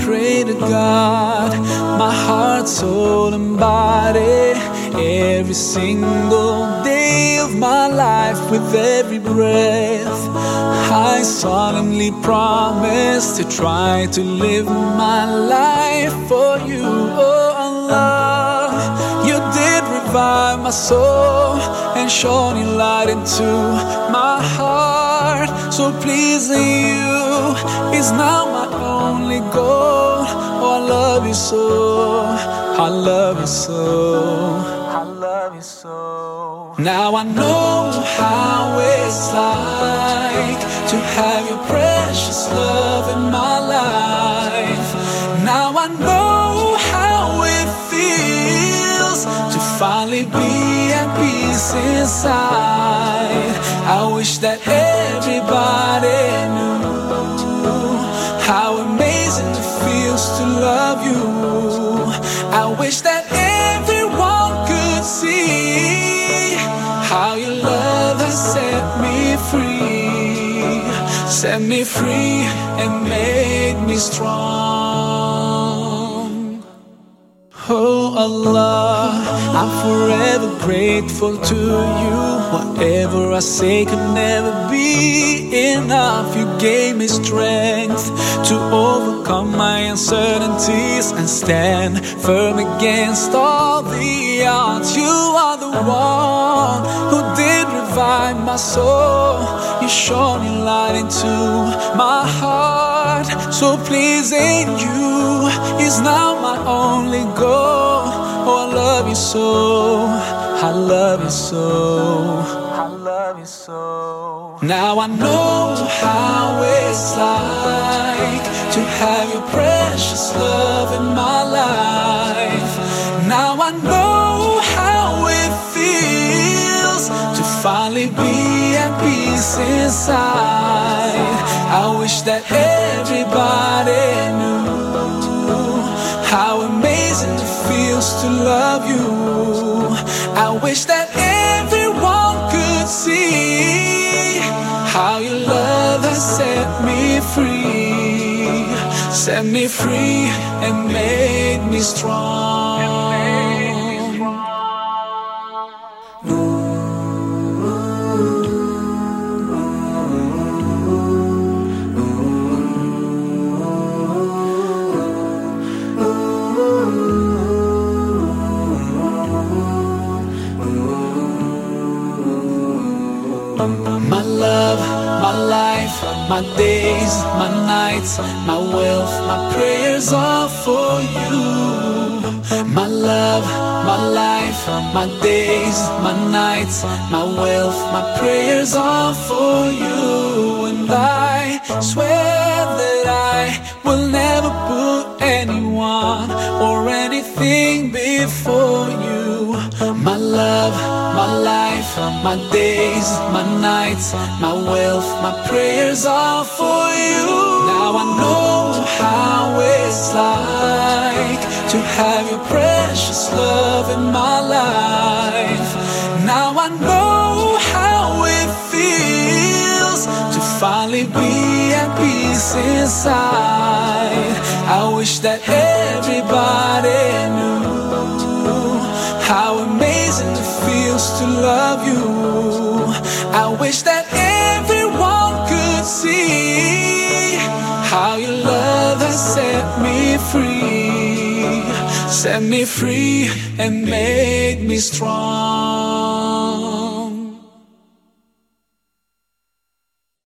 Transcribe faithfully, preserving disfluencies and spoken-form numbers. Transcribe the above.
pray to God, my heart, soul, and body, every single day of my life. With every breath, I solemnly promise to try to live my life for you. Oh Allah, you did revive my soul and shone your light into my heart. So pleasing you is now my only goal. Oh, I love you so, I love you so, I love you so. Now I know how it's like to have your precious love in my life. Now I know how it feels to finally be at peace inside. I wish that everybody knew how amazing it feels to love you. I wish that everyone could see how your love has set me free, set me free and made me strong. Oh Allah, I'm forever grateful to you. Whatever I say could never be enough. You gave me strength to overcome my uncertainties and stand firm against all the odds. You are the one who did revive my soul. You shone your light into my heart. So pleasing you is now my only goal. Oh, I love you so, I love you so, I love you so. Now I know how it's like to have your precious love in my life. Now I know how it feels to finally be at peace inside. I wish that everybody knew how amazing it feels to love you. I wish that everyone could see how your love has set me free, set me free and made me strong. My love, my life, my days, my nights, my wealth, my prayers are for you. My love, my life, my days, my nights, my wealth, my prayers are for you. And I swear that I will never put anyone or anything before you. My love, my life, my days, my nights, my wealth, my prayers are for you. Now I know how it's like to have your precious love in my life. Now I know how it feels to finally be at peace inside. I wish that everybody knew how amazing it feels to love you. I wish that everyone could see how your love has set me free, 'Cause set me free and made me strong.